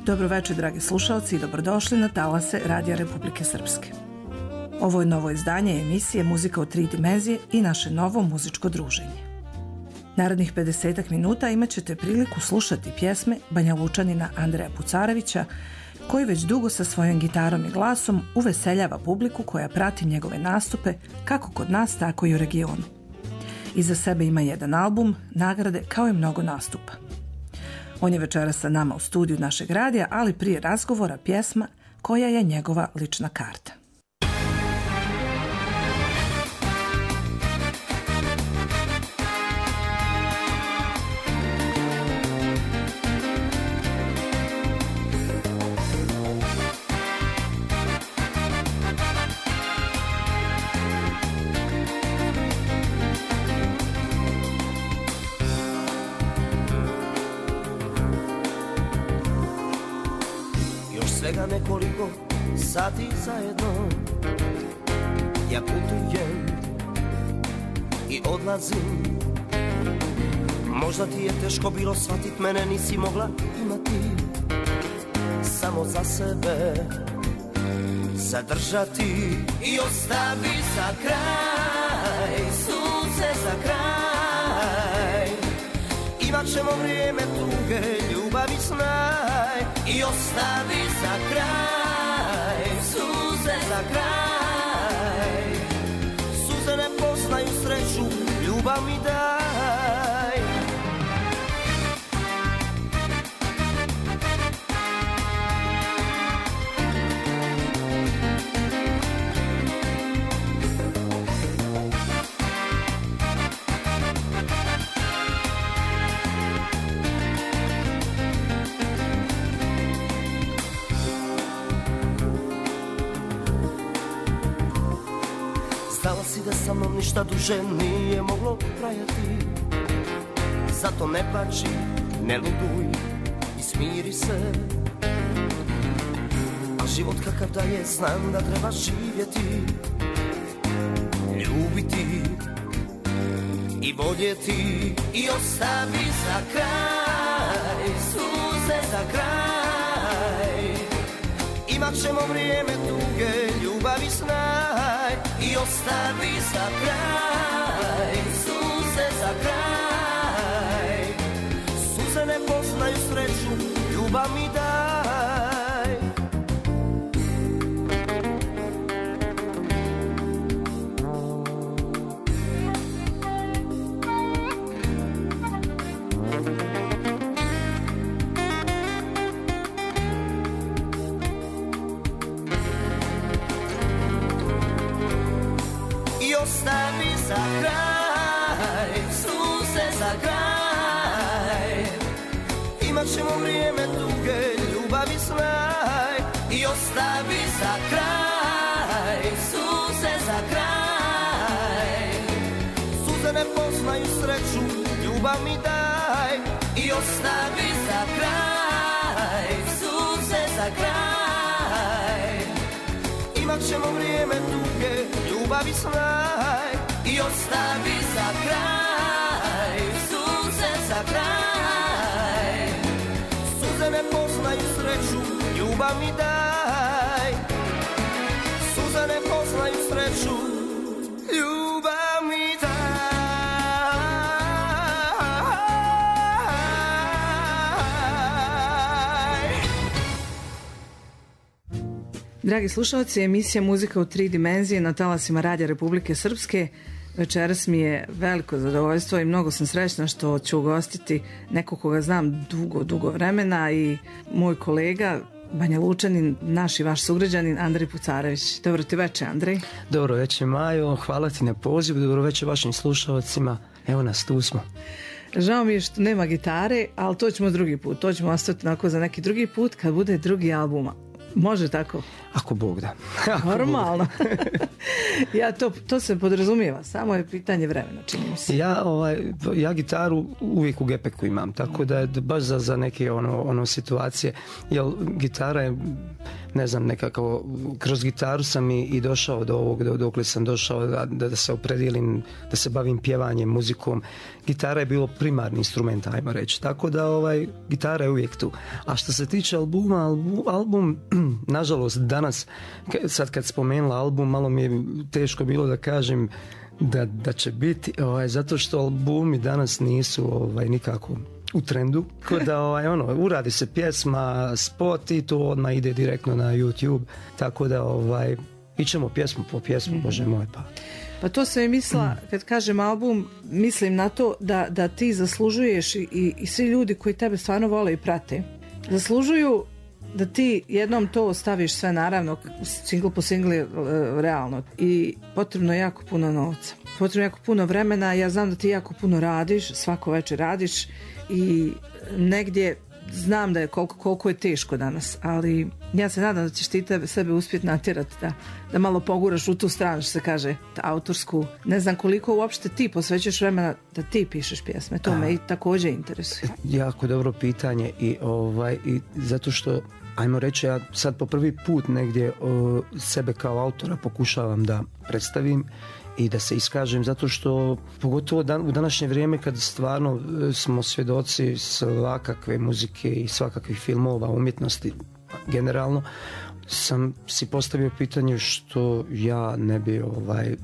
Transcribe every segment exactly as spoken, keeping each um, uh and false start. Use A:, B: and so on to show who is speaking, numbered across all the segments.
A: Dobroveče, dragi slušalci, i dobrodošli na talase Radija Republike Srpske. Ovo je novo izdanje emisije Muzika u tri dimenzije i naše novo muzičko druženje. Narednih pedesetak minuta imat ćete priliku slušati pjesme Banja Lučanina Andreja Pucarevića, koji već dugo sa svojom gitarom i glasom uveseljava publiku koja prati njegove nastupe kako kod nas, tako i u regionu. Iza sebe ima jedan album, nagrade kao i mnogo nastupa. On je večeras sa nama u studiju našeg radija, ali prije razgovora pjesma koja je njegova lična karta.
B: Svega nekoliko sati zajedno ja putujem i odlazim. Možda ti je teško bilo shvatit mene, nisi mogla imati samo za sebe zadržati i ostavi za kraj sunce za kraj. Imat ćemo vrijeme tuge, ljubavi snaj i ostavi za kraj suze za kraj. Suze ne poznaju sreću, ljubav mi daj. Znala si da sa mnom ništa duže nije moglo trajati. Zato ne plači, ne luduj i smiri se. A život kakav da je, znam da treba živjeti, ljubiti i voljeti i ostavi za kraj suze za kraj. Imat ćemo vrijeme tuge, ljubavi snaj i ostavi za kraj suze za kraj. Suze ne poznaju sreću, ljubav mi daj. Ostavi za kraj suze za kraj. Imat ćemo vrijeme tuge, ljubavi snaj i ostavi za kraj suze za kraj. Suze ne poznaju sreću, ljubav mi daj i ostavi za kraj suze za kraj. Imat ćemo vrijeme tuge, ljubavi snaj i ostavi za kraj suze za kraj. Suze ne poznaju sreću, ljubav mi daj. Suze ne poznaju sreću, ljubav mi daj.
A: Dragi slušalci, emisija Muzika u tri dimenzije na talasima Radija Republike Srpske. Večeras mi je veliko zadovoljstvo i mnogo sam srećna što ću ugostiti nekog koga znam dugo, dugo vremena i moj kolega, Banja Lučanin, naš i vaš sugrađanin, Andrej Pucarević. Dobro ti veče, Andrej.
C: Dobro veče, Majo. Hvala ti na pozivu. Dobro veče vašim slušalcima. Evo nas, tu smo.
A: Žao mi je što nema gitare, ali to ćemo drugi put. To ćemo ostati onako za neki drugi put kad bude drugi album. Može tako?
C: Ako Bog da.
A: Normalno. ja to, to se podrazumijeva, samo je pitanje vremena, čini mi se.
C: Ja, ovaj, ja gitaru uvijek u gepeku imam, tako da je baš za, za neke ono, ono situacije, jer gitara je, ne znam, nekako, kroz gitaru sam i, i došao do ovog, do, dokle sam došao da, da, da se opredijelim, da se bavim pjevanjem, muzikom. Gitara je bilo primarni instrument, ajmo reći, tako da ovaj, gitara je uvijek tu. A što se tiče albuma, album, album nažalost, danas, sad kad spomenula album, malo mi je teško bilo da kažem da, da će biti, ovaj, zato što albumi danas nisu ovaj, nikako u trendu, ko da ovaj, ono, uradi se pjesma, spot i to odmah ide direktno na YouTube, tako da ovaj, ićemo pjesmu po pjesmu, mm-hmm. Bože moj, pa.
A: Pa to sam i mislila, kad kažem album, mislim na to da, da ti zaslužuješ i, i, i svi ljudi koji tebe stvarno vole i prate, zaslužuju da ti jednom to staviš sve, naravno, single po single, realno. I potrebno je jako puno novca. Potrebno je jako puno vremena. Ja znam da ti jako puno radiš, svako večer radiš i negdje znam da je koliko, koliko je teško danas, ali ja se nadam da ćeš ti tebe, sebe uspjeti natjerati da, da malo poguraš u tu stranu, što se kaže, autorsku. Ne znam koliko uopšte ti posvećuješ vremena da ti pišeš pjesme. To A, me i također interesuje.
C: Jako dobro pitanje i, ovaj, i zato što, ajmo reći, ja sad po prvi put negdje o, sebe kao autora pokušavam da predstavim i da se iskažem, zato što pogotovo dan, u današnje vrijeme kad stvarno smo svjedoci svakakve muzike i svakakvih filmova, umjetnosti generalno, sam si postavio pitanje što ja ne bi ovaj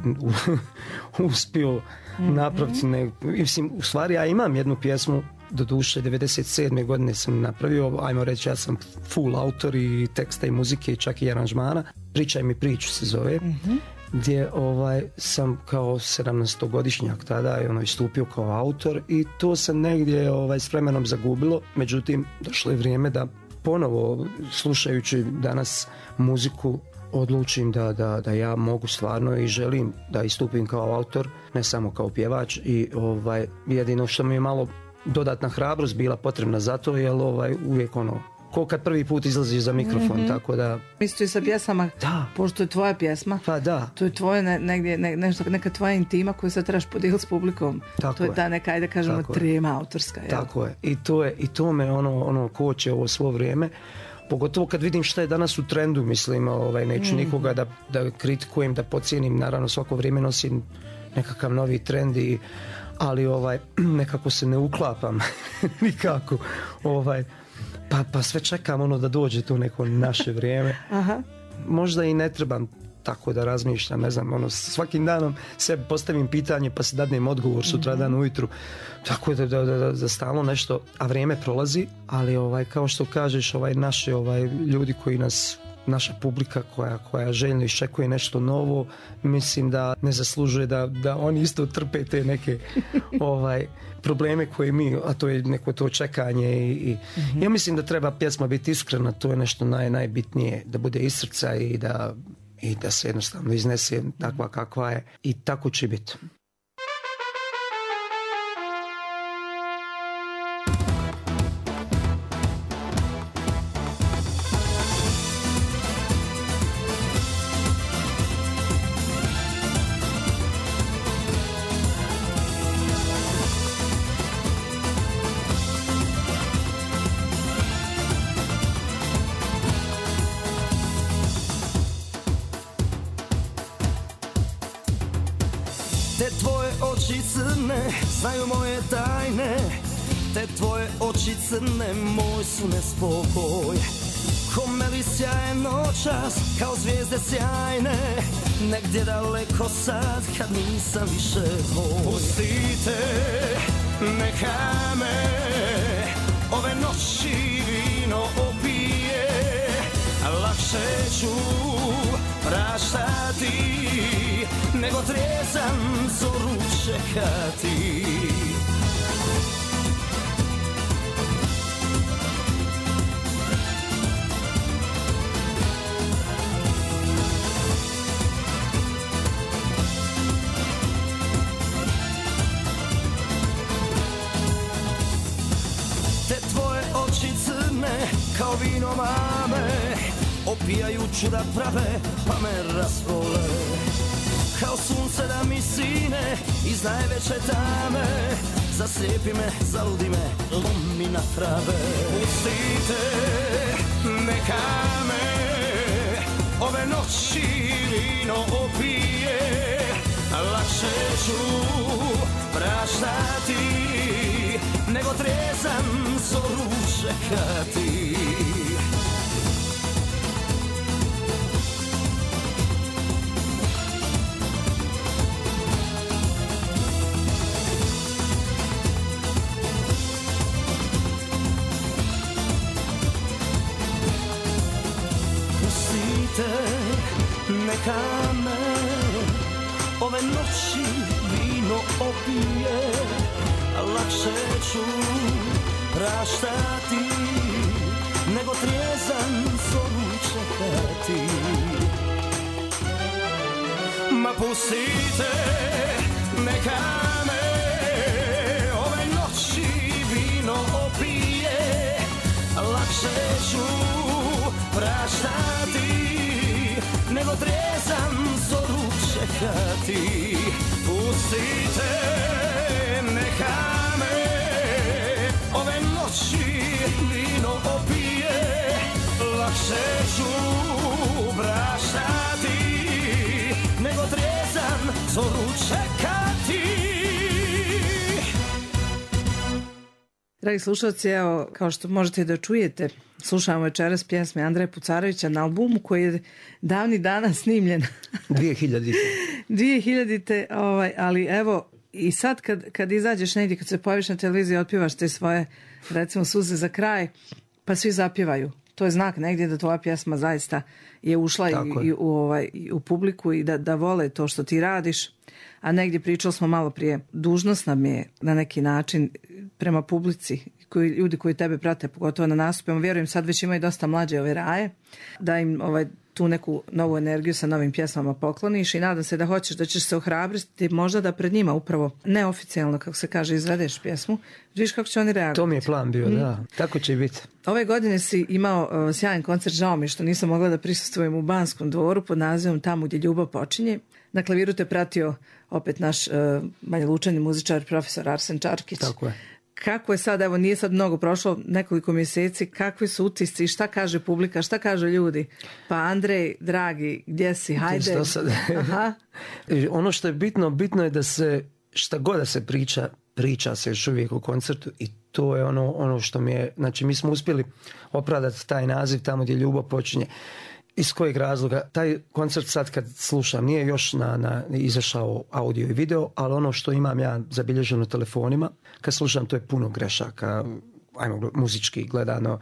C: uspio mm-hmm. napraviti. Ne, mislim, u stvari ja imam jednu pjesmu, do duše devedeset sedme godine sam napravio, ajmo reći, ja sam full autor i teksta i muzike, čak i aranžmana. Pričaj mi priču se zove. Mm-hmm. Gdje ovaj, sam kao sedamnaestogodišnjak tada je ono istupio kao autor i to se negdje ovaj, s vremenom zagubilo, međutim došlo je vrijeme da ponovo, slušajući danas muziku, odlučim da, da, da ja mogu stvarno i želim da istupim kao autor, ne samo kao pjevač i ovaj, jedino što mi je malo dodatna hrabrost bila potrebna za to, jer ovaj, uvijek ono, ko kad prvi put izlaziš za mikrofon, mm-hmm. tako da...
A: Isto i sa pjesama,
C: da.
A: Pošto je tvoja pjesma,
C: pa da.
A: To je tvoje ne, negdje, ne, nešto, neka tvoja intima koju sad trebaš podijeliti s publikom.
C: Tako
A: to je, je ta neka, ajde kažemo, trema autorska. Jel?
C: Tako je. I to, je, i to me ono, ono koče ovo svo vrijeme. Pogotovo kad vidim šta je danas u trendu, mislim, ovaj, neću mm. nikoga da, da kritikujem, da pocijenim, naravno svako vrijeme nosim nekakav novi trend i ali ovaj, nekako se ne uklapam nikako. Ovaj, pa, pa sve čekam ono da dođe to neko naše vrijeme.
A: Aha.
C: Možda i ne trebam tako da razmišljam, ne znam, ono, svakim danom sebi postavim pitanje pa se dadnem odgovor sutra dan ujutru, tako da, da, da, da stalno nešto, a vrijeme prolazi, ali ovaj, kao što kažeš, ovaj, naši ovaj, ljudi koji nas, naša publika koja, koja željno iščekuje nešto novo, mislim da ne zaslužuje da, da oni isto trpe te neke ovaj, probleme koje mi, a to je neko to čekanje i, i mm-hmm. ja mislim da treba pjesma biti iskrena, to je nešto naj, najbitnije, da bude iz srca i da i da se jednostavno iznese takva kakva je i tako će biti.
B: Te tvoje oči crne znaju moje tajne, te tvoje oči crne moj su nespokoj. Ko meli sjaje noćas, kao zvijezde sjajne, negdje daleko sad kad nisam više tvoj. Pustite, neka me ove noći vino opije, lakše ću praštati nego trijezan zoru čekati. Te tvoje oči crne kao vino mame, opijaju čuda prave, pa me rasvole. Kao sunce da mi sine iz najveće tame, zaslijepi me, zaludi me, lomi na trave. Pustite, neka me ove noći vino opije, lakše ću praštati nego trezan zoru čekati. Neka me ove noći vino opije, lakše ću praštati nego trijezan zoru čekati. Ma pustite, neka me ove noći vino opije, lakše ću praštati nego trezan zoru čekati. Pustite, neka me ove noći vino opije, lakše ću praštati nego trezan zoru čekati.
A: Dragi slušalci, evo, kao što možete da čujete, slušamo večeras pjesme Andreja Pucarevića na albumu koji je davni dana snimljen.
C: dvije hiljadite.
A: dvije hiljadite, ovaj, ali evo, i sad kad, kad izađeš negdje, kad se pojaviš na televiziji, otpjevaš te svoje, recimo, suze za kraj, pa svi zapjevaju. To je znak negdje da tvoja pjesma zaista je ušla i, i, u, ovaj, i u publiku i da, da vole to što ti radiš. A negdje pričali smo malo prije, dužnost nam je na neki način prema publici, koji, ljudi koji tebe prate, pogotovo na nastupima, vjerujem sad već imaju dosta mlađe ove raje, da im ovaj, tu neku novu energiju sa novim pjesmama pokloniš i nadam se da hoćeš, da ćeš se ohrabriti možda da pred njima upravo neoficijalno, kako se kaže, izvedeš pjesmu. Vidiš kako će oni reagovati.
C: To mi je plan bio, mm. da. Tako će biti.
A: Ove godine si imao uh, sjajan koncert, žao mi što nisam mogla da prisustvujem u Banskom dvoru pod nazivom Tamo gdje ljubav počinje. Na klaviru te pratio opet naš uh, Banja Lučani muzičar, profesor Arsen Čarkić.
C: Tako je.
A: Kako je sad, evo nije sad mnogo prošlo, nekoliko mjeseci, kakvi su utisci, šta kaže publika, šta kažu ljudi? Pa Andrej, dragi, gdje si, hajde. Aha.
C: Ono što je bitno, bitno je da se, šta god da se priča, priča se još uvijek u koncertu i to je ono, ono što mi je, znači mi smo uspjeli opravdati taj naziv Tamo gdje ljubav počinje. Iz kojeg razloga? Taj koncert sad kad slušam nije još na, na, izašao audio i video, ali ono što imam ja zabilježeno telefonima, kad slušam to je puno grešaka, ajmo muzički gledano,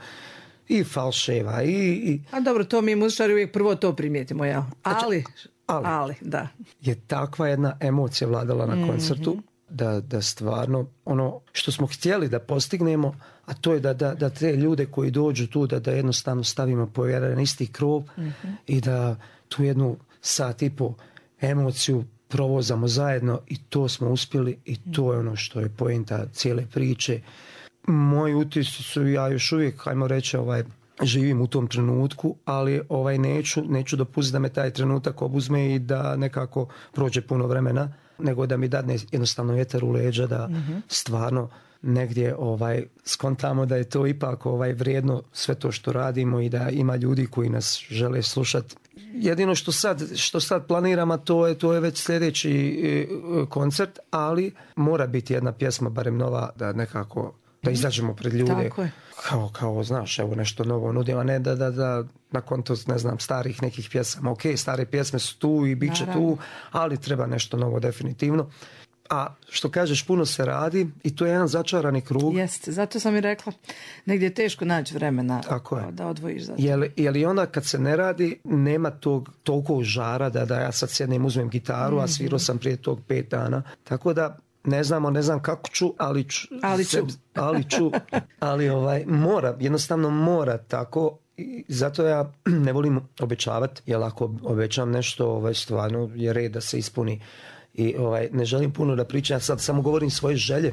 C: i falševa i, i...
A: A dobro, to mi muzičari uvijek prvo to primijetimo, ja. Ali, ali, ali, da.
C: Je takva jedna emocija vladala na koncertu, mm-hmm. da, da stvarno ono što smo htjeli da postignemo, a to je da, da, da te ljude koji dođu tu, da, da jednostavno stavimo po jedan isti krov mm-hmm. i da tu jednu sat i po emociju provozamo zajedno i to smo uspjeli i to je ono što je poenta cijele priče. Moji utisci su, ja još uvijek, hajmo reći, ovaj, živim u tom trenutku, ali ovaj, neću, neću dopustiti da me taj trenutak obuzme i da nekako prođe puno vremena, nego da mi dadne jednostavno vjetar u leđa, da mm-hmm. stvarno negdje ovaj, skontamo da je to ipak ovaj, vrijedno sve to što radimo i da ima ljudi koji nas žele slušati. Jedino što sad, što sad planiramo, to je, to je već sljedeći e, koncert, ali mora biti jedna pjesma, barem nova, da nekako da izađemo pred ljude. Kao, kao, znaš, evo nešto novo nudimo, a ne da, da, da nakon to, ne znam, starih nekih pjesama. Ok, stare pjesme su tu i bit će tu, ali treba nešto novo definitivno. A što kažeš, puno se radi i to je jedan začarani krug.
A: Jeste, zato sam i rekla, negdje je teško naći vremena da odvojiš za to.
C: Je li onda kad se ne radi, nema tog toliko žara da, da ja sad sjednem, uzmem gitaru, mm-hmm. a svirao sam prije tog pet dana. Tako da ne znamo, ne znam kako ću, ali ću.
A: Ali ću.
C: Se, ali, ću ali ovaj, mora, jednostavno mora tako. I zato ja ne volim obećavati, jer ako obećam nešto, ovaj, stvarno je red da se ispuni. I ovaj, ne želim puno da pričam, ja sad samo govorim svoje želje.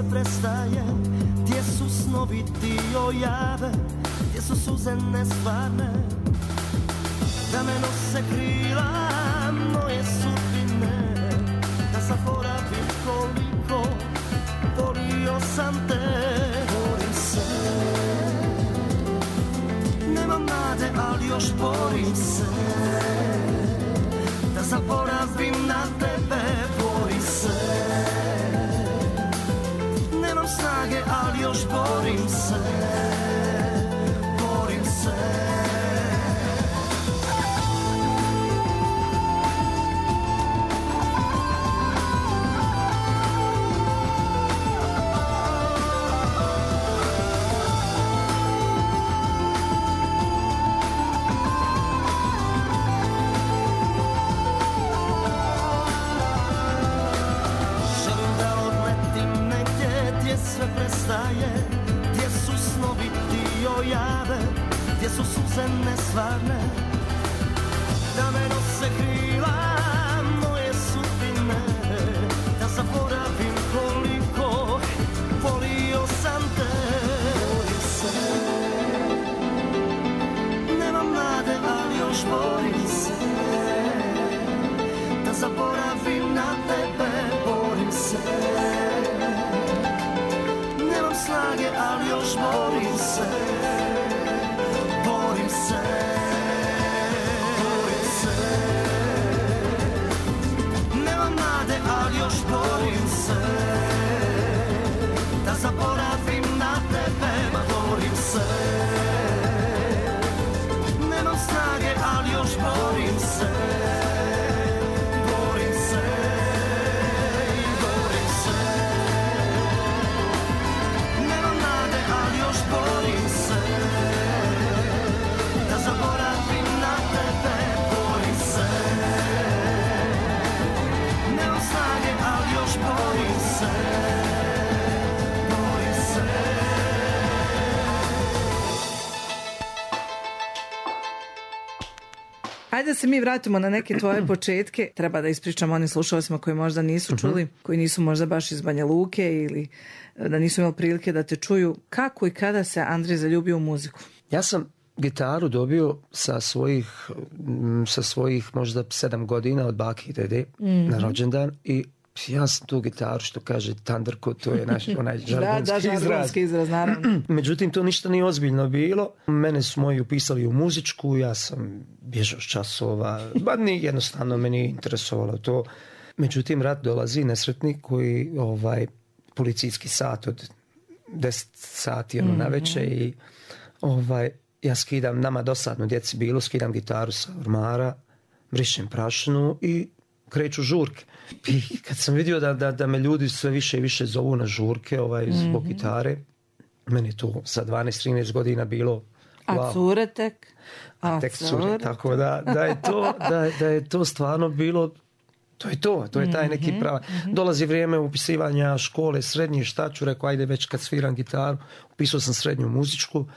B: prestaje, gdje su snovi dio jave, gdje su suze nestvarne, da me nose krila moje sudbine, da zaboravim koliko volio sam te. Borim se, nemam nade, ali još borim se, da zaboravim na tebe. Borim se, nemam snage, ali još borim se, borim se. Sve prestaje, gdje su snovi dio jave, gdje su suze nestvarne, da me nose krila moje sudbine, da zaboravim koliko volio sam te. Borim se, nemam nade, ali još borim se, da zaboravim na tebe. Borim se, snage, ali još borim se, borim se, borim se. Nemam nade, ali još borim se, da zaboravim na tebe. Ma borim se, nemam snage, ali još borim se, borim se, borim se. Borim se, da zaboravim na tebe. Borim se, nemam snage, ali još borim se, borim se.
A: Ajde da se mi vratimo na neke tvoje početke. Treba da ispričamo onim slušalcima koji možda nisu čuli, uh-huh. koji nisu možda baš iz Banja Luke ili da nisu imali prilike da te čuju. Kako i kada se Andrej zaljubio u muziku?
C: Ja sam gitaru dobio sa svojih, sa svojih možda sedam godina od bake i dede mm-hmm. na rođendan i ja sam tu gitaru, što kaže Tandarko, to je naš onaj žargonski
A: da, da,
C: izraz.
A: žargonski izraz, naravno.
C: Međutim, to ništa nije ozbiljno bilo. Mene su moji upisali u muzičku, ja sam bježao s časova, ba nije jednostavno, meni interesovalo to. Međutim, rat dolazi nesretni koji, ovaj, policijski sat od deset sati ono, mm-hmm. na večer i ovaj, ja skidam, nama dosadno djeci bilo, skidam gitaru sa ormara, brišem prašinu i kreću žurke. I kad sam vidio da, da, da me ljudi sve više i više zovu na žurke ovaj, zbog mm-hmm. gitare, meni je to sa dvanaest trinaest godina bilo wow.
A: A cure tek?
C: A, A tek cure, tako da, da, je to, da, da je to stvarno bilo, to je to, to je taj neki pravi. Mm-hmm. Dolazi vrijeme upisivanja škole, srednje, šta ću, rekao, ajde već kad sviram gitaru, upisao sam srednju muzičku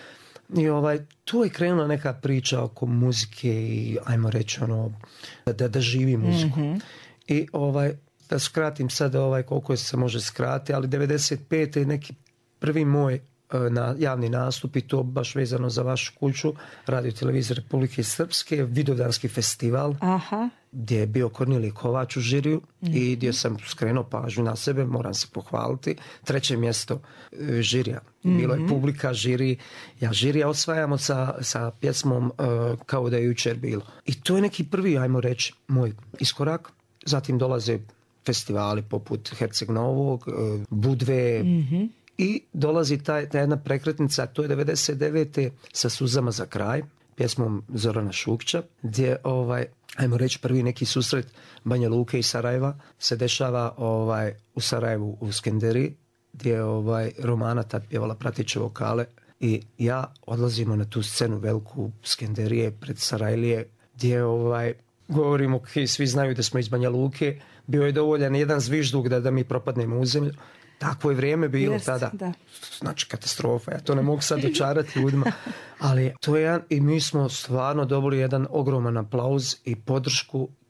C: i ovaj, tu je krenula neka priča oko muzike i ajmo reći ono, da, da živi muziku. Mm-hmm. I ovaj, da skratim sad ovaj, koliko se može skratiti, ali devedeset pete je neki prvi moj na javni nastup i to baš vezano za vašu kuću, Radio televizije Republike Srpske, Vidovdanski festival. Aha. Gdje je bio Kornelije Kovač u žiriju mm-hmm. i gdje sam skrenuo pažnju na sebe, moram se pohvaliti. Treće mjesto e, žirija. Mm-hmm. Bilo je publika, žiri. Ja žirija osvajamo sa, sa pjesmom e, Kao da je jučer bilo. I to je neki prvi, ajmo reći, moj iskorak. Zatim dolaze festivali poput Herceg Novog, e, Budve, mm-hmm. i dolazi taj, ta jedna prekretnica, to je devedeset devete sa Suzama za kraj, pjesmom Zorana Šukća, gdje, ovaj, ajmo reći, prvi neki susret Banja Luke i Sarajeva se dešava ovaj, u Sarajevu u Skenderiji, gdje ovaj, Romana tad pjevala prateće vokale i ja odlazimo na tu scenu veliku Skenderije pred Sarajlije, gdje ovaj, govorimo, okay, svi znaju da smo iz Banja Luke, bio je dovoljan jedan zvižduk da, da mi propadnemo u zemlju. Takvo je vrijeme bilo Jest, tada. Da. Znači katastrofa. Ja to ne mogu sad dočarati ljudima. Ali to je jedan, i mi smo stvarno dobili jedan ogroman aplauz i podršku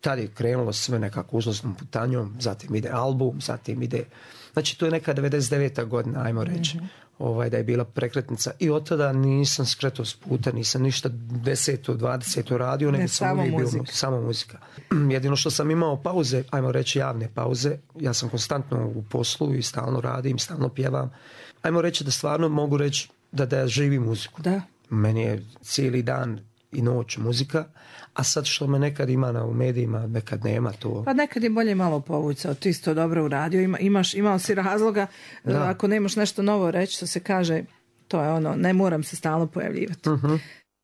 C: tad je krenulo sve nekako uzlaznom putanjom, zatim ide album, zatim ide, znači to je neka devedeset deveta godina, ajmo reći, mm-hmm. ovaj, da je bila prekretnica i od tada nisam skretao s puta, nisam ništa deseto, dvadeseto radio, nego sam uvijek bio samo muzika. Jedino što sam imao pauze, ajmo reći javne pauze, ja sam konstantno u poslu i stalno radim, stalno pjevam. Ajmo reći da stvarno mogu reći da, da ja živim muziku.
A: Da.
C: Meni je cijeli dan i noć muzika, a sad što me nekad ima na, u medijima, nekad nema to.
A: Pa nekad je bolje malo povucao, ti isto dobro uradio, Ima, imaš, imao si razloga, da. Ako nemaš nešto novo reći, što se kaže, to je ono, ne moram se stalno pojavljivati.
C: Uh-huh.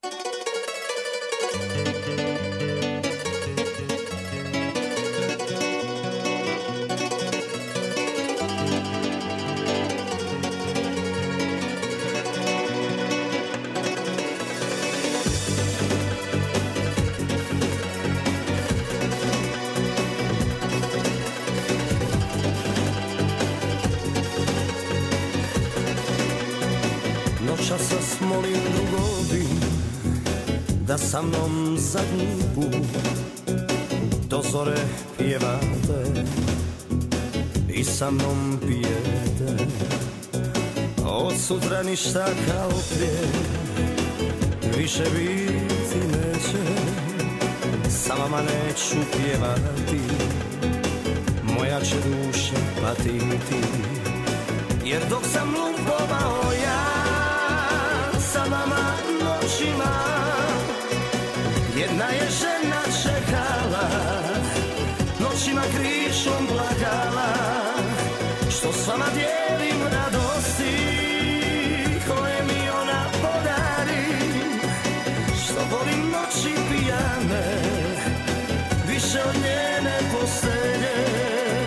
B: Noćas molim drugovi da sa mnom zadnji put do zore pjevate i sa mnom pijete. Od sutra ništa kao prije više biti neće, sa vama neću pjevati, moja će duša patiti. Jer dok sam lupovao ja sa vama noćima, jedna je žena čekala, noćima krišom plakala, što s vama dijelim radosti koje mi ona podari, što volim noći pijane više od njene postelje.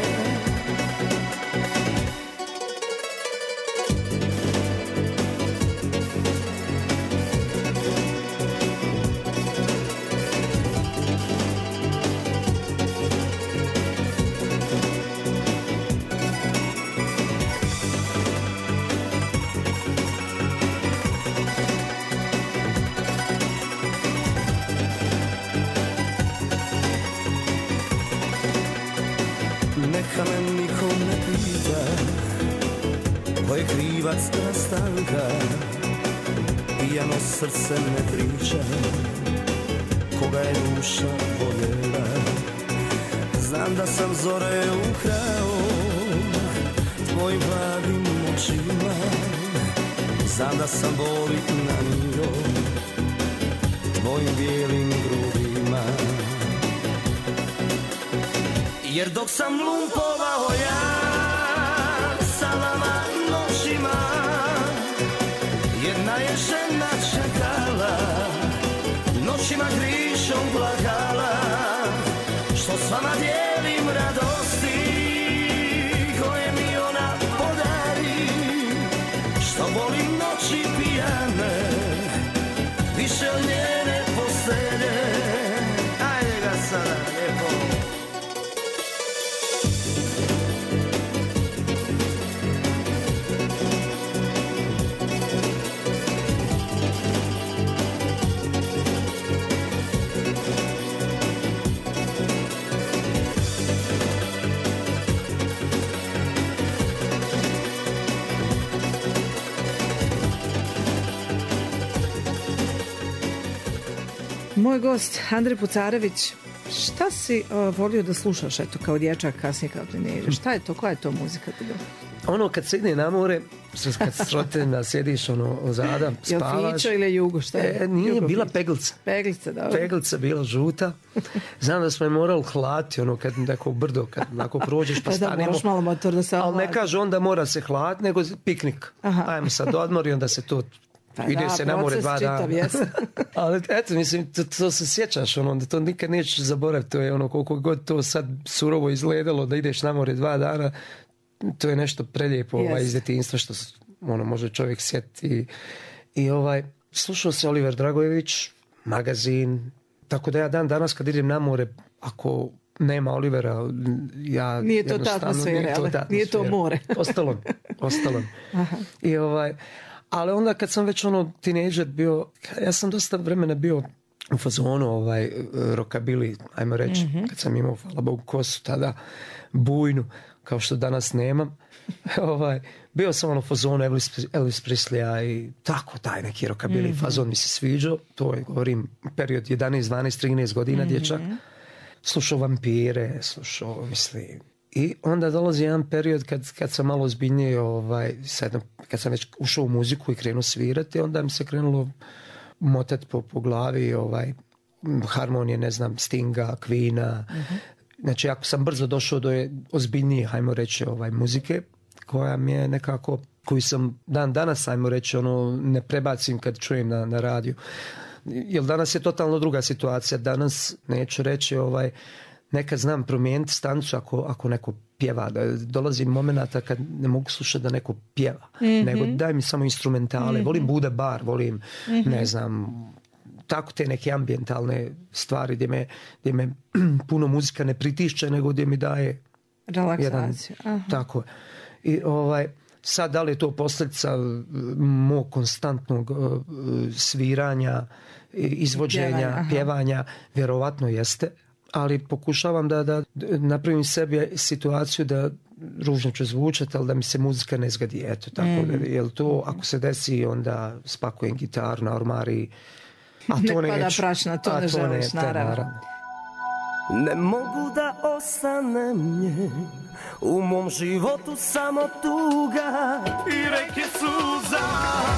B: Neka me niko ne pita ko je krivac rastanka, pijano srce ne priča koga je duša voljela. Znam da sam zore ukrao tvojim blagim očima, znam da sam boli nanio tvojim bijelim grudima. Jer dok sam lumpovao ja sa vama noćima, jedna je žena čekala, noćima krišom plakala, što s vama dijelim radosti koje mi ona podari, što volim noći pijane više od njene postelje. Ajde ga sada lijepo.
A: Moj gost, Andrej Pucarević, šta si uh, volio da slušaš, eto, kao dječak, kasnije kao tinejdžer? Šta je to, koja je to muzika bila?
C: Ono kad se ide na more, kad s roditeljima sjediš ono ozada, spavaš.
A: Jel Fićo ili Jugo, šta je?
C: E, nije,
A: Jugo
C: bila
A: Fićo.
C: peglica.
A: Peglica, da.
C: Peglica bila žuta. Znam da smo je morali hlati, ono kad neko brdo, kad ako prođeš pa, pa stanemo. Da, moraš
A: malo motor da se
C: ali ne kaže onda mora se hlati, nego piknik. Aha. Ajmo sad odmor i onda se to...
A: Pa
C: ide
A: da,
C: se na more dva dana. Ali eto, mislim, to, to se sjećaš, ono, da to nikad nećeš zaboraviti. To je ono, koliko god to sad surovo izgledalo, da ideš na more dva dana, to je nešto prelijepo yes. ovaj, iz djetinjstva što ono, može čovjek sjetiti. I, i ovaj, slušao se Oliver Dragojević, Magazin, tako da ja dan danas kad idem na more, ako nema Olivera, ja
A: nije to ta atmosfera, nije, to, nije to more.
C: Ostalo, ostalo. I ovaj... Ali onda kad sam već ono tinejdžer bio, ja sam dosta vremena bio u fazonu ovaj, rockabilly, ajmo reći, mm-hmm. kad sam imao, hvala Bogu, kosu tada bujnu, kao što danas nemam. ovaj, bio sam ono fazonu Elvis, Elvis Presleya i tako, taj neki rockabilly mm-hmm. fazon mi se sviđao. To je, govorim, period jedanaest, dvanaest, trinaest godina mm-hmm. dječak. Slušao Vampire, slušao, mislim... I onda dolazi jedan period kad, kad sam malo ozbiljnije, ovaj, sad, kad sam već ušao u muziku i krenuo svirati, onda mi se krenulo motat po, po glavi ovaj, harmonije, ne znam, Stinga, Queena. Uh-huh. Znači, ako sam brzo došao do je ozbiljnije, hajmo reći, ovaj, muzike, koja mi je nekako, koju sam dan danas, hajmo reći, ono, ne prebacim kad čujem na, na radiju. Jer danas je totalno druga situacija. Danas, neću reći, ovaj, nekad znam promijeniti stanicu ako, ako neko pjeva. Dolazi momenata kad ne mogu slušati da neko pjeva. Mm-hmm. Nego daj mi samo instrumentale. Mm-hmm. Volim Bude bar, volim, mm-hmm. ne znam, tako te neke ambijentalne stvari gdje me, gdje me puno muzika ne pritišće, nego gdje mi daje
A: relaksaciju.
C: Jedan, tako je. I ovaj, sad da li je to posljedica mog konstantnog uh, sviranja, izvođenja, pjevanja, pjevanja, vjerovatno jeste. Ali pokušavam da, da napravim sebi situaciju da ružno ću zvučati, ali da mi se muzika ne zgadi. Eto, tako, mm. Jer to, ako se desi, onda spakujem gitaru na ormari. A to
A: ne pada prašna, to ne želiš, naravno. naravno.
B: Ne mogu da ostanem nje, u mom životu samo tuga i reke suza.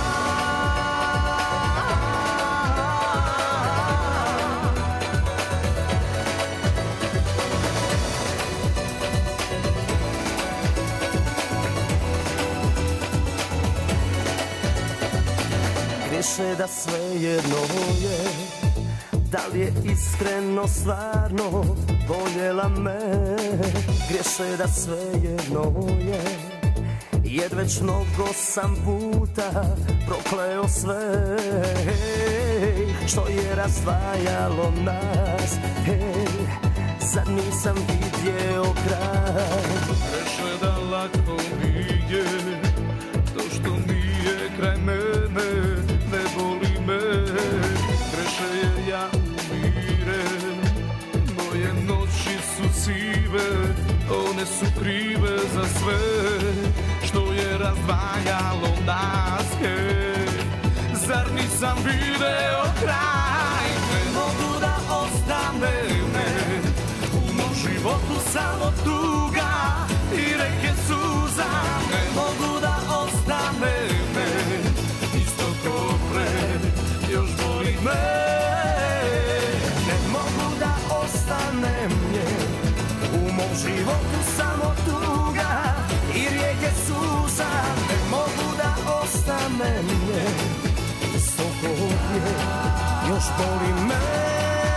B: Griješe da sve jedno je, da li je iskreno stvarno voljela me. Griješe da sve jedno je, jer već mnogo sam puta prokleo sve što je razdvajalo nas. Hej, sad nisam vidjeo kraj.
D: Griješe da lako mi je to što mi je kraj mene, ne boli me. Greše jer ja umirem, moje noći su sive, one su krive za sve što je razdvajalo nas. Hej, zar nisam video kraj? Ne mogu da ostanem, u mom životu samo tuga i reke suza. Ne mogu da ostanem isto ko pre, još boli me. Ne mogu da ostanem nje, u mom životu samo tuga i rijeke suza. Ne mogu da ostanem nje, isto ko pre, još boli me.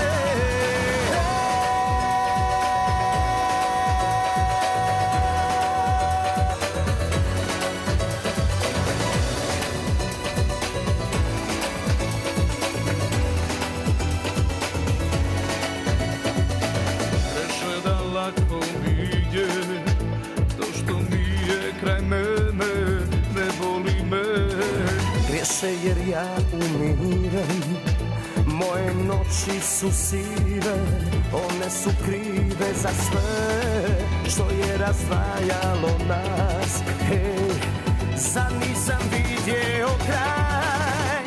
D: Griješe jer ja umirem, moje noći su sive, one su krive za sve što je razdvajalo nas. Hej, sad nisam vidjeo kraj.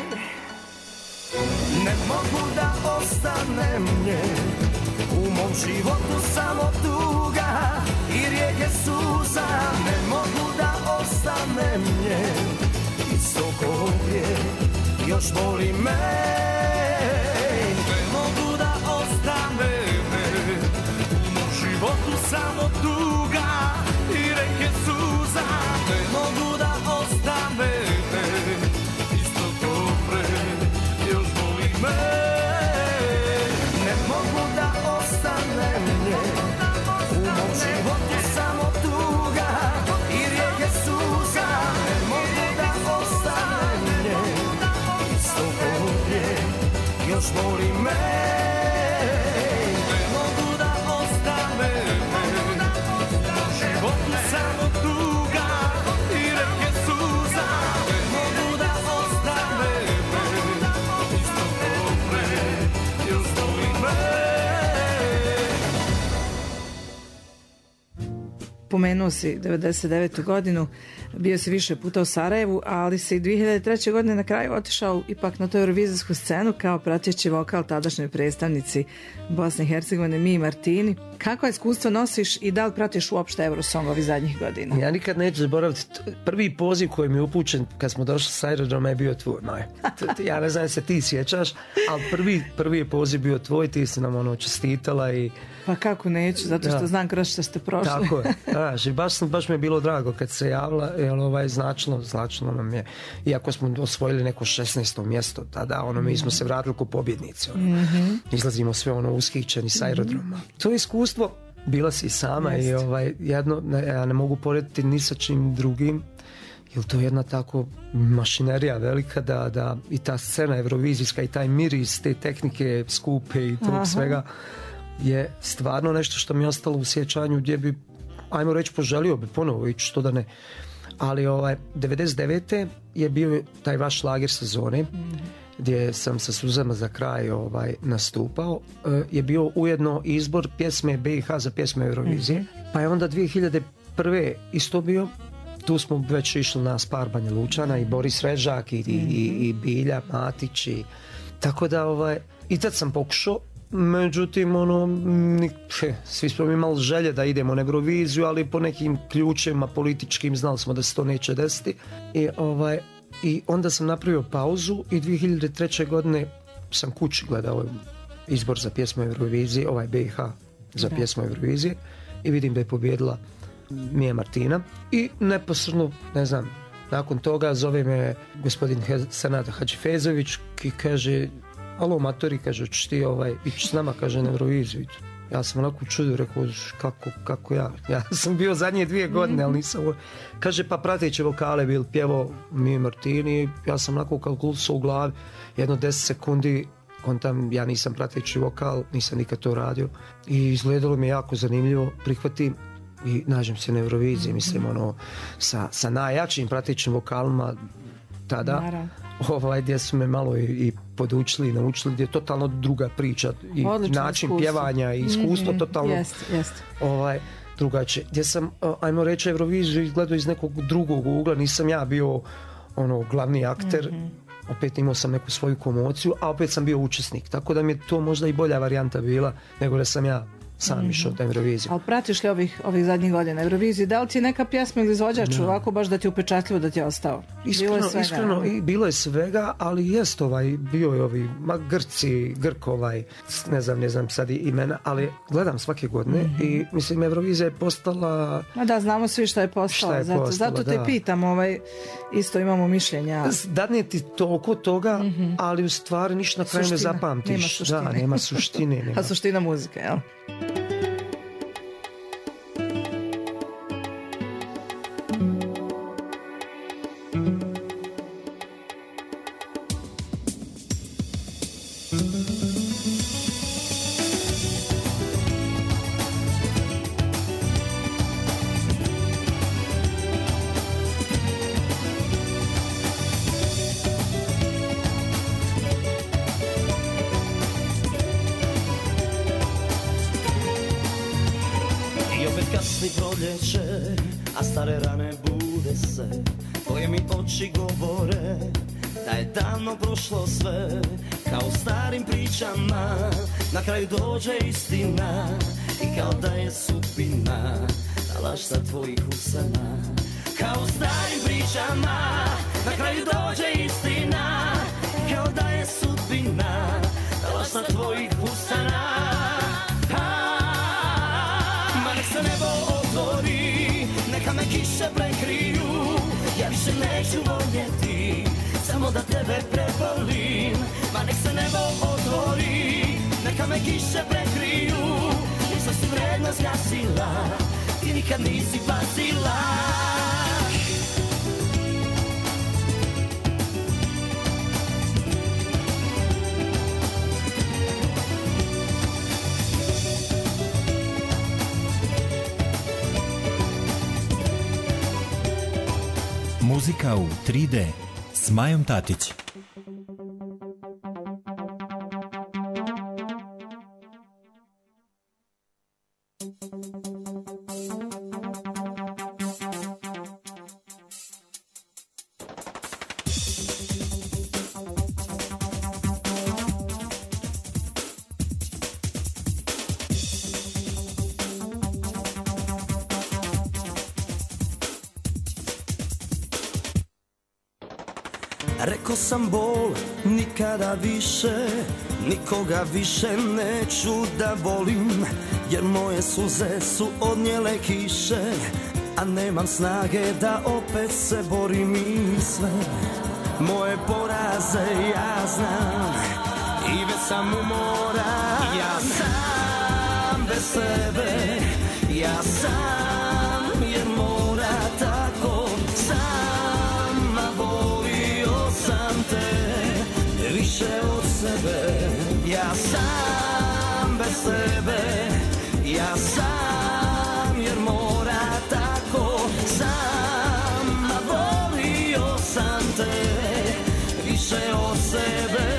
D: Ne mogu da ostanem nje, u mom životu samo tuga i rijeke suza. Ne mogu da ostanem nje, isto ko je, još boli me. Ne mogu da ostanem, u mom životu samo tuga i reke suza. Ne mogu da ostanem, isto ko pre, još boli me. Ne mogu da ostanem, u mom životu samo tuga i rijeke suza. Ne mogu da ostanem, isto ko je,
A: pomenuo si devedeset devetu godinu, bio si više puta u Sarajevu, ali si dvije hiljade treće. godine na kraju otišao ipak na tu eurovizijsku scenu kao prateći vokal tadašnjoj predstavnici Bosne i Hercegovine Miji Martini. Kako iskustvo nosiš i da li pratiš uopšte Eurosong ovih zadnjih godina?
C: Ja nikad neću zaboraviti, prvi poziv koji mi je upućen kad smo došli s aerodroma je bio tvoj, Maj. Ja ne znam se ti sjećaš, ali prvi, prvi je poziv bio tvoj, ti si nam ono čestitala i...
A: Pa kako neću, zato što da. znam kroz što ste prošli.
C: Tako je, znaš, i baš, baš mi je bilo drago kad se javila, jer ovaj, značilo, značilo nam je, iako smo osvojili neko šesnaesto mjesto tada, ono, mi smo se vratili ko pobjednici, ono, mm-hmm. izlazimo sve ono ushićeni s aerodroma. Mm-hmm. To je iskustvo, bila si sama Jest. i ovaj, jedno, ja ne mogu porediti ni sa čim drugim, jer to je jedna tako mašinerija velika da, da i ta scena eurovizijska i taj miris, te tehnike skupe i tog Aha. svega je stvarno nešto što mi je ostalo u sjećanju gdje bi, ajmo reći, poželio bi ponovo ići, što da ne. Ali ovaj, devedeset devete je bio taj vaš šlager sezone, mm-hmm. gdje sam sa suzama za kraj ovaj, nastupao, je bio ujedno izbor pjesme B i H za pjesme Eurovizije, mm-hmm. pa je onda dvije hiljade prve isto bio. Tu smo već išli na Spar Banja Lučana i Boris Režak i, mm-hmm. i, i Bilja Matić i, tako da ovaj, i tad sam pokušao. Međutim, ono, ni, he, svi smo imali želje da idemo na Euroviziju, ali po nekim ključima političkim znali smo da se to neće desiti. I, ovaj, i onda sam napravio pauzu i dvije hiljade treće. godine sam kući gledao izbor za pjesmu Eurovizije, ovaj B i H za da. pjesmu Eurovizije, i vidim da je pobjedila Mija Martina. I neposredno, ne znam, nakon toga zove me gospodin Senad Hadžifezović i kaže: alo matori, kaže, ćeš ti ovaj, ići s nama, kaže, na Euroviziju. Ja sam onako u čudu, rekao, kako, kako ja? Ja sam bio zadnje dvije godine, ali nisam... Kaže, pa prateći vokale bil pjevao Miji Martini, ja sam onako kalkulisao u glavi, jedno deset sekundi, on tam, ja nisam prateći vokal, nisam nikad to radio, i izgledalo mi jako zanimljivo, prihvatim i nađem se na Euroviziji, mislim, ono, sa, sa najjačim pratećim vokalima tada. Naravno. Ovaj, gdje su me malo i, i podučili i naučili, gdje je totalno druga priča i Odlično način iskustvo. Pjevanja i iskustvo mm-hmm. totalno
A: jest, jest.
C: Ovaj, drugačije. Gdje sam, ajmo reći, Euroviziju izgledao iz nekog drugog ugla, nisam ja bio ono glavni akter, mm-hmm. opet imao sam neku svoju komociju, a opet sam bio učesnik, tako da mi je to možda i bolja varijanta bila nego da sam ja sam mm-hmm. išao na Euroviziju.
A: Ali pratiš li ovih, ovih zadnjih godina Euroviziji? Da li ti je neka pjesma ili izvođač no. ovako baš da ti je upečatljivo da ti je ostao?
C: Iskreno, bilo je svega, iskreno i bilo je svega, ali jest ovaj, bio je ovi, ma Grci, Grk ovaj, ne znam, ne znam sad imena, ali gledam svake godine mm-hmm. i mislim Eurovizija je postala...
A: Ma da, znamo svi šta je postala, šta je zato, postala, zato te da. pitam, ovaj, isto imamo mišljenja.
C: Dadne ti toliko toga, mm-hmm. ali u stvari ništa na kraju ne zapamtiš.
A: Nema suštine.
C: Da, nema suštine. Nema.
A: A suština muzike, jel?
B: Na kraju dođe istina i kao da je sudbina talaš sa tvojih usana. Kao u starim pričama na kraju dođe istina i kao da je sudbina talaš sa tvojih usana. Ma nek se nebo otvori, neka me kiše prekriju, ja više neću voljeti, samo da tebe prevolim. Ma nek se nebo otvori, neka me kiše prekriju, nisam si vrednost gasila, ti nikad nisi pazila.
E: Muzika u tri D s Majom Tatić.
D: Rekao sam bol, nikada više, nikoga više neću da volim, jer moje suze su odnijele kiše, a nemam snage da opet se borim i sve moje poraze ja znam i već sam umoran. Ja sam bez sebe, ja sam jer mora tako sam, a volio sam te više od sebe. Ja sam bez sebe, ja sam jer mora tako sam, a volio sam te više od sebe.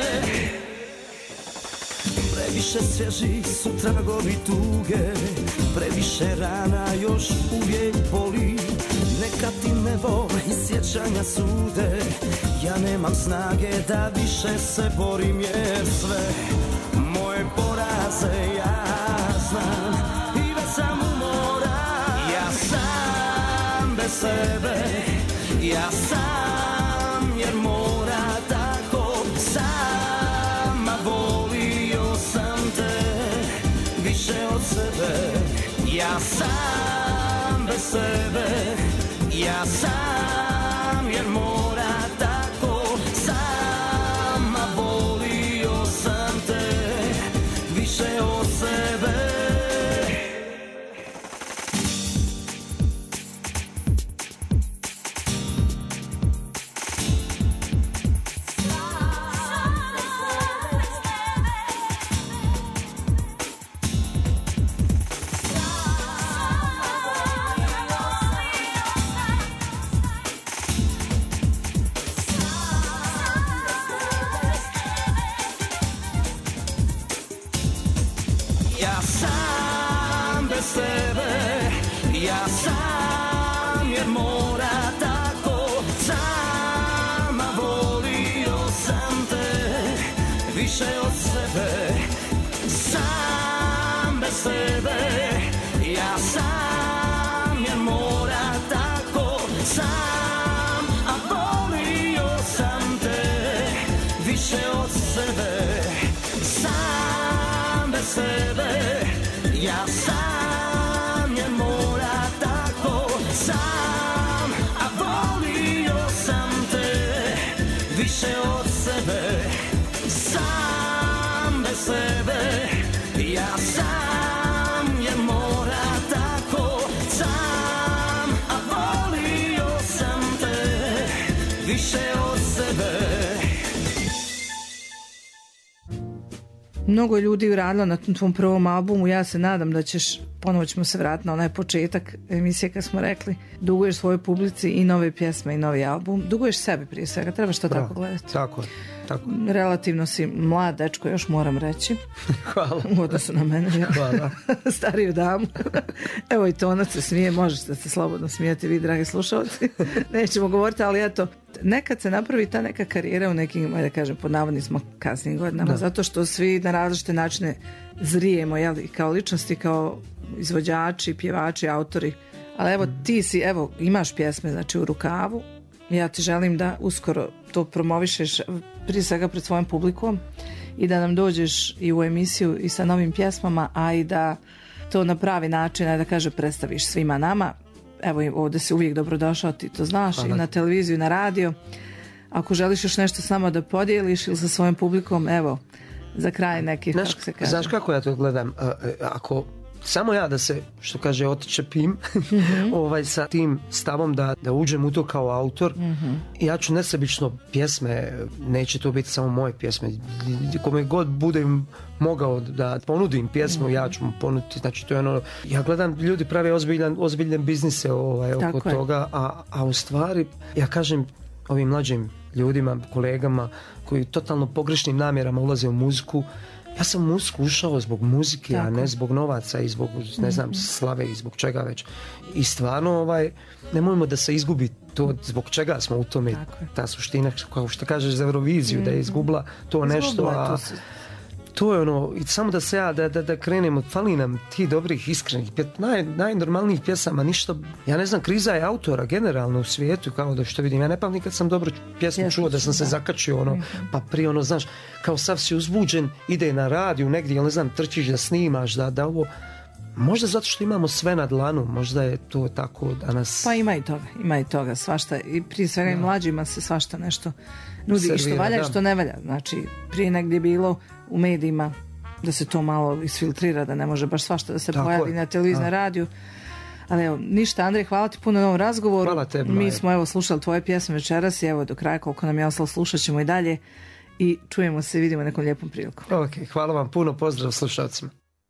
D: Previše svježi su tragovi tuge, previše rana još uvijek boli. Neka ti nebo i sjećanja sude, ja nemam snage da više se borim, jer sve moje poraze ja znam i već sam umoran. Ja sam bez sebe, ja sam jer mora tako sam, a volio sam te više od sebe. Ja sam bez sebe, ja sam jer mora tako sam, a volio sam te više od sebe.
A: Mnogo ljudi uradilo na tvom prvom albumu, ja se nadam da ćeš, ponovo ćemo se vratiti na onaj početak emisije kad smo rekli, duguješ svojoj publici i nove pjesme i novi album, duguješ sebi prije svega, trebaš to tako gledati.
C: Tako, tako.
A: Relativno si mlad dečko, još moram reći.
C: Hvala.
A: U odnosu na mene, ja.
C: Hvala.
A: Stariju damu. Evo i Tonac se smije, možete se slobodno smijati vi, dragi slušalci. Nećemo govoriti, ali eto, nekad se napravi ta neka karijera u nekim, da kažem, pod navodnicima kasnim godinama, da. Zato što svi na različite načine zrijemo, jel, kao ličnosti, kao izvođači, pjevači, autori. Ali evo, ti si, evo, imaš pjesme, znači, u rukavu. Ja ti želim da uskoro to promovišeš prije svega pred svojim publikom i da nam dođeš i u emisiju i sa novim pjesmama, a i da to na pravi način, da kaže, predstaviš svima nama. Evo, ovdje si uvijek dobrodošao, ti to znaš, hvala. I na televiziju i na radio. Ako želiš još nešto samo da podijeliš ili sa svojim publikom, evo, za kraj nekih,
C: znaš,
A: kako se kaže.
C: Znaš kako ja to gledam? Ako samo ja da se, što kaže, otčepim mm-hmm. ovaj, sa tim stavom da, da uđem u to kao autor, mm-hmm. ja ću nesebično pjesme, neće to biti samo moje pjesme, kome god budem mogao da ponudim pjesmu, mm-hmm. ja ću mu ponuditi, znači to je ono, ja gledam, ljudi prave ozbiljan, ozbiljne biznise ovaj, oko tako toga, a, a u stvari, ja kažem ovim mlađim ljudima, kolegama, koji totalno pogrešnim namjerama ulaze u muziku, ja sam u muziku ušao zbog muzike, tako. A ne zbog novaca i zbog, ne znam, mm-hmm. slave i zbog čega već. I stvarno, ovaj, nemojmo da se izgubi to zbog čega smo u tome. Ta suština, kao što kažeš za Euroviziju, mm-hmm. da je izgubila to nešto, a to je ono, i samo da se ja, da, da, da krenemo, fali nam ti dobrih, iskrenih, naj, najnormalnijih pjesama, ništa, ja ne znam, kriza je autora generalno u svijetu, kao da što vidim, ja ne pamtim kad sam dobro pjesmu čuo, da sam se zakačio, ono, pa prije, ono, znaš, kao sav si uzbuđen, ide na radiju negdje, ili ne znam, trčiš da snimaš, da, da ovo, možda zato što imamo sve na dlanu, možda je to tako danas...
A: Pa ima i toga, ima i toga, svašta, i prije svega i mlađima se svašta nešto nudi, servira, i što valja i što ne valja, znači, prije negdje bilo u medijima da se to malo isfiltrira, da ne može baš svašta da se tako pojavi je. Na televiziji, na radiju. Ali evo, ništa, Andrej, hvala ti puno na ovom razgovoru.
C: Hvala tebi,
A: Mi smo evo slušali tvoje pjesme večeras i evo do kraja koliko nam je ostalo slušat ćemo i dalje i čujemo se i vidimo nekom lijepom priliku.
C: Ok, hvala vam puno, pozdrav slušalcima.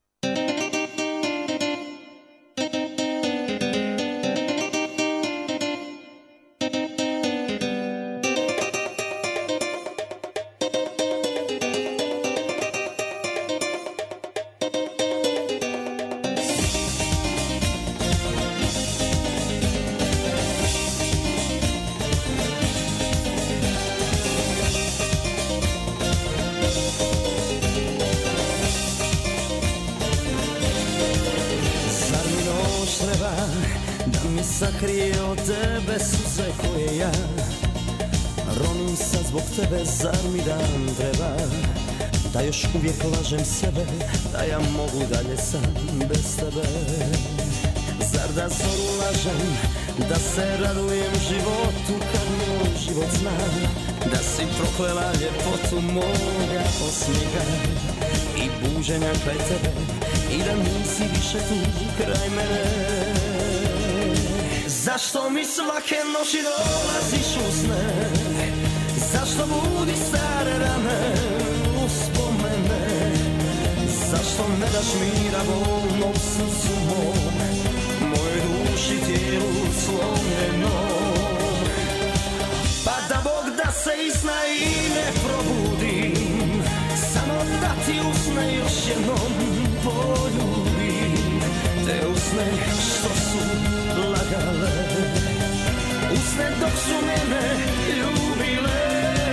D: Sakrije od tebe suze koje ja ronim sad zbog tebe, zar mi dan treba da još uvijek lažem sebe, da ja mogu dalje sam bez tebe. Zar da zoru lažem, da se radujem životu kad moj život zna da si proklela ljepotu moga osmijeha i buženja kraj tebe i da nisi više tu kraj mene. Zašto mi svake noći dolaziš u sne? Zašto budi stare rane uspomene? Zašto ne daš mira bolnom srcu mom, mojoj duši tijelu slomljenom? Pa da Bog da se iz sna i ne probudim, samo da ti usne još jednom poljubim. Te usne što su lagale, usne dok su mene ljubile.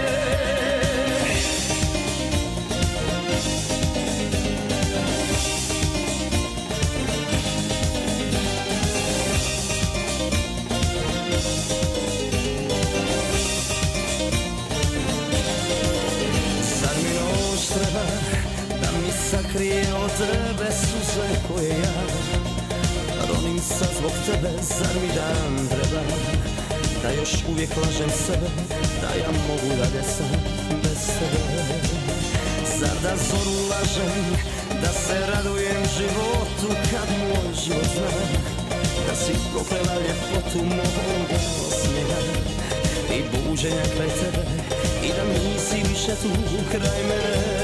D: Zar mi noć treba da mi sakrije od tebe suze koje ja ronim sad zbog tebe, zar mi dan treba da još uvijek lažem sebe, da ja mogu dalje sam bez tebe. Zar da zoru lažem, da se radujem životu kad moj život zna da si proklela ljepotu moga osmijeha i buženja kraj tebe i da nisi više tu kraj mene.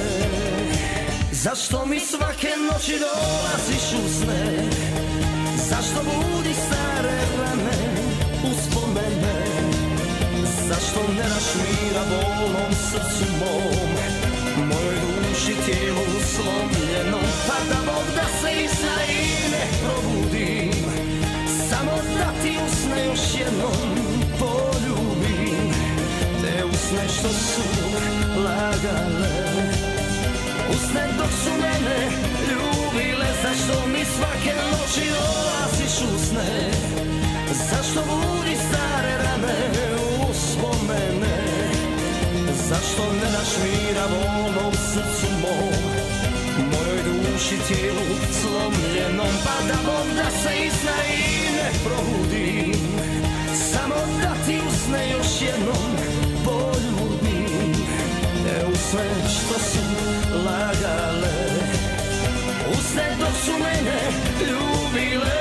D: Zašto mi svake noći dolaziš u sne? Zašto budi stare rane uspomene? Zašto ne daš mira bolnom srcu mom, mojoj duši tijelu slomljenom? Pa da Bog da se iz sna i ne probudim, samo da ti usne još jednom poljubim. Te usne što su lagale, usne dok su mene ljubile. Zašto mi svake noći dolaziš u sne? Zašto budi stare rane uspomene? Zašto ne daš mira bolnom srcu mom, mojoj duši tijelu slomljenom? Pa da Bog da se iz sna i ne probudim, samo da ti usne još jednom poljubim. Te usne što su lagale, usne dok su mene ljubile.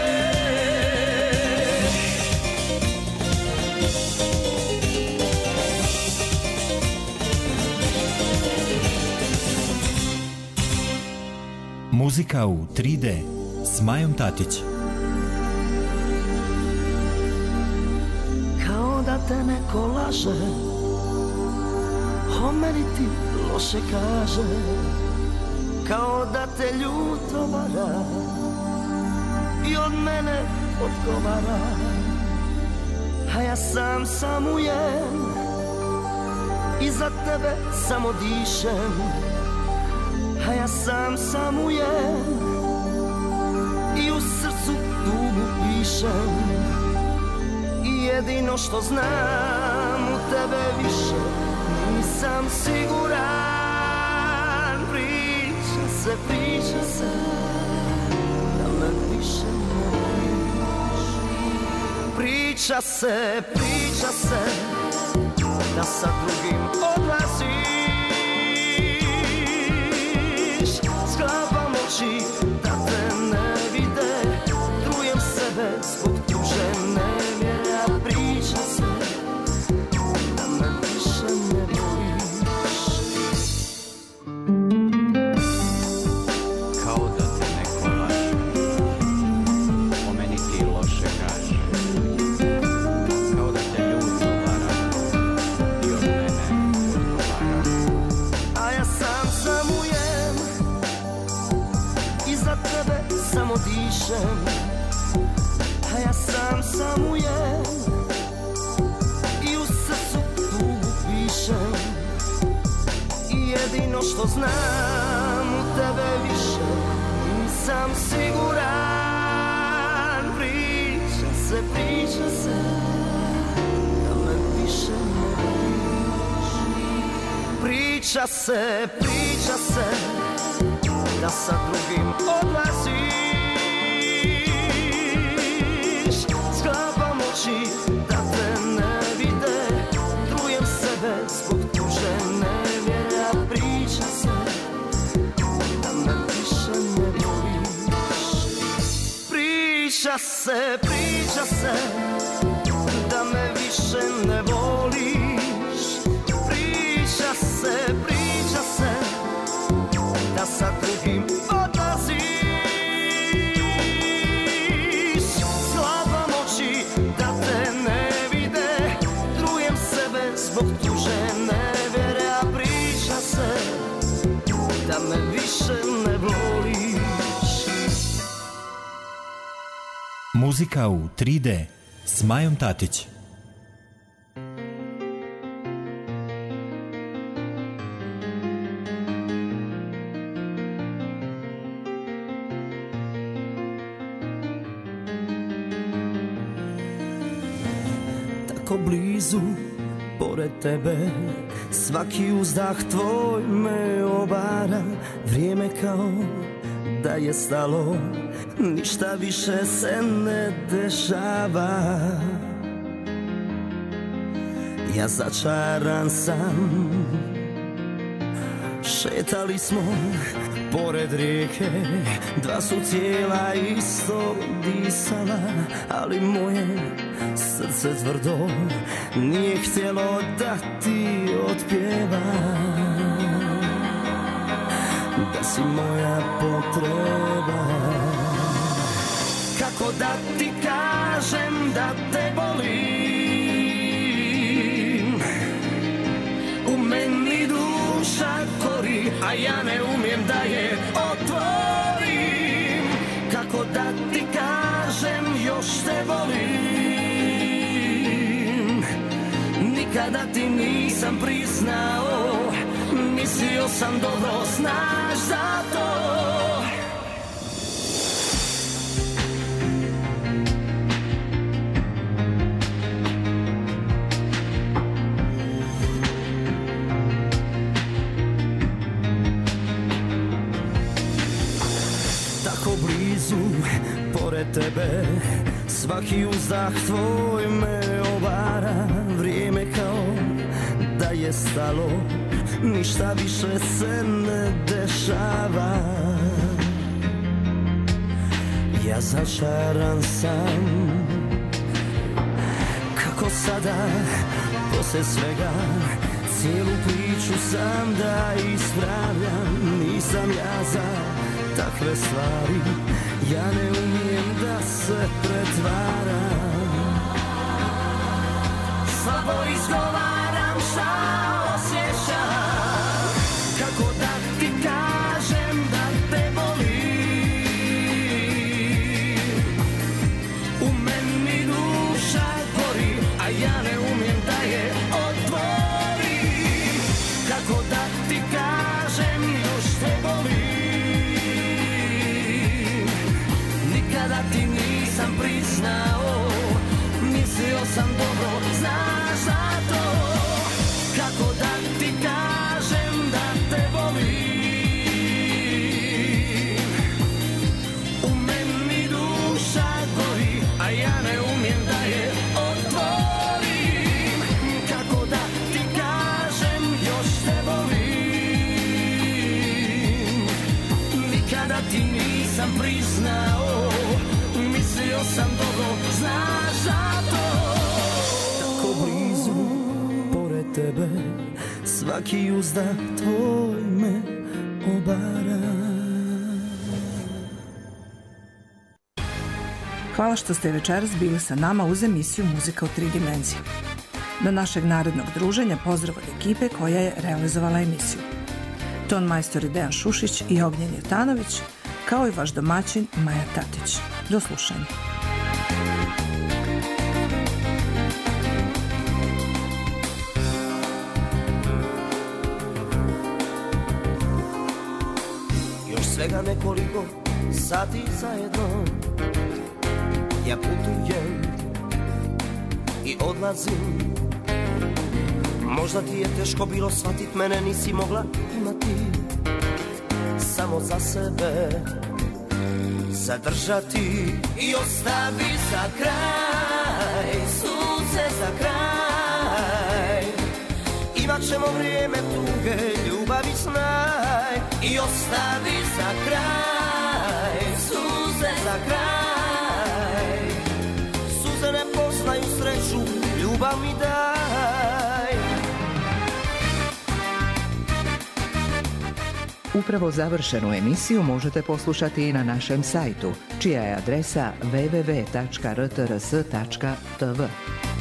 E: Muzika u tri D s Majom Tatić.
D: Kao da te neko laže, o meni ti loše kaže, kao da te ljuto vara i od mene odgovara. A ja sam samujem i za tebe samo dišem, a ja sam samujem i u srcu tugu pišem. I jedino što znam u tebe više nisam siguran. Priča se, priča se da me više ne voliš. Priča se, priča se da sa drugim odlaziš. Sklapam oči da te ne vide, trujem sebe zbog tuže nevjere. A priča se da me više ne voliš.
F: Kao da te neko laže, o meni ti loše kaže. Kao da te ljud zavara i od mene odgovara.
D: A ja sam samujem i za tebe samo dišem. A ja sam samujem i u srcu tugu pišem. I jedino što znam u tebe više nisam siguran. Priča se, priča se da me više ne voliš. Priča se, priča se da sa drugim odlaziš. Sklapam oči da te ne vide, trujem sebe zbog tuže nevjere. A priča se da me više ne voliš. Priča se, priča se da me više ne voliš. Priča se, priča se da sa drugim odlaziš. Sklapam oči da te ne vide, trujem sebe zbog tuže nevjere. A priča se da me više ne voliš.
E: Muzika u tri D s Majom Tatić.
D: Tako blizu, pored tebe, svaki uzdah tvoj me obara. Vrijeme kao da je stalo, ništa više se ne dešava. Ja začaran sam, šetali smo pored rijeke, dva su cijela isto disala, ali moje srce tvrdo nije htjelo da ti otpjeva. Da si moja potreba, kako da ti kažem da te volim. U meni duša kori, a ja ne umijem da je otvorim. Kako da ti kažem još te volim. Nikada ti nisam priznao, mislio sam dobro znaš za to. Tako blizu, pored tebe, svaki uzdah tvoj me obara. Vrijeme kao da je stalo, ništa više se ne dešava. Ja začaran sam, kako sada, poslije svega, cijelu priču sam da ispravljam. Nisam ja za takve stvari, ja ne umijem da se pretvaram. Slabo izgovaram šta osjećam, kako da ti kažem da te volim. U meni duša gori, a ja ne umijem da je otvorim. Kako da ti kažem još te volim. svaki uzdah tvoj me obara.
A: Hvala što ste večeras bili sa nama uz emisiju Muzika u tri dimenzije. Do našeg narednog druženja pozdrav od ekipe koja je realizovala emisiju. Ton majstori Dejan Šušić i Ognjen Jutanović, kao i vaš domaćin Maja Tatić. Do slušanja.
D: Još svega nekoliko sati zajedno ja putujem i odlazim. Možda ti je teško bilo shvatit, mene nisi mogla imati samo za sebe, zadržati i ostavi za kraj suze za kraj. Imat ćemo vrijeme tuge, ljubavi znaj i ostavi za kraj suze za kraj. Suze ne poznaju sreću, ljubav mi daj.
G: Upravo završenu emisiju možete poslušati i na našem sajtu, čija je adresa w w w tačka r t r s tačka t v.